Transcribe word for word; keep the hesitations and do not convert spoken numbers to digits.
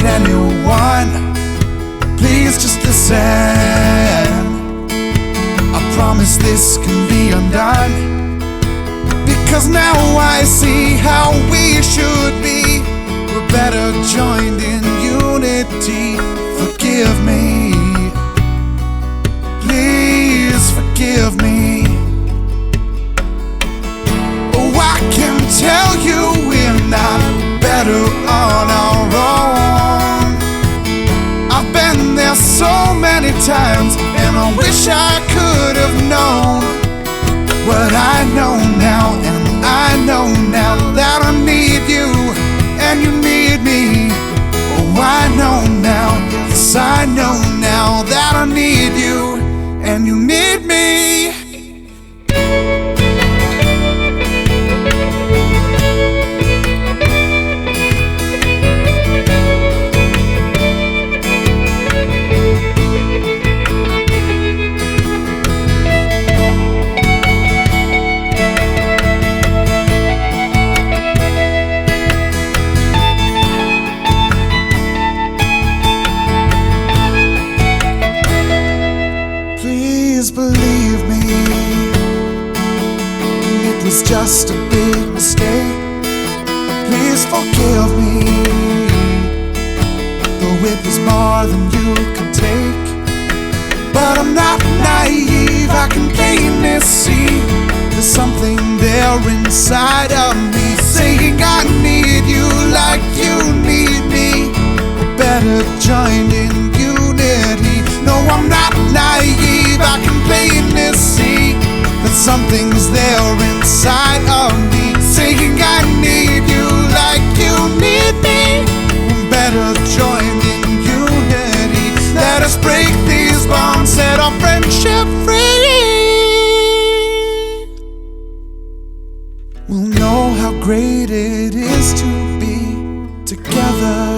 anyone. Please just listen. I promise this can be undone, because now I see how we should be. We're better joined in unity. Forgive me, please forgive me. Oh, I can tell you we're not better on our own. I've been there so many times, and I wish I could have known what I know now. And I know now that I need you, and you need me. Oh, I know now, yes I know now that I need you, and you need me. Please believe me, it was just a big mistake. Please forgive me, though it was more than you could take. But I'm not naive, I can plainly see there's something there inside of me saying I need you like you need me. We're better joined in unity. No, I'm not naive, I can plainly see that something's there inside of me saying I need you like you need me. We're better joined in unity. Let us break these bonds, set our friendship free. We'll know how great it is to be together.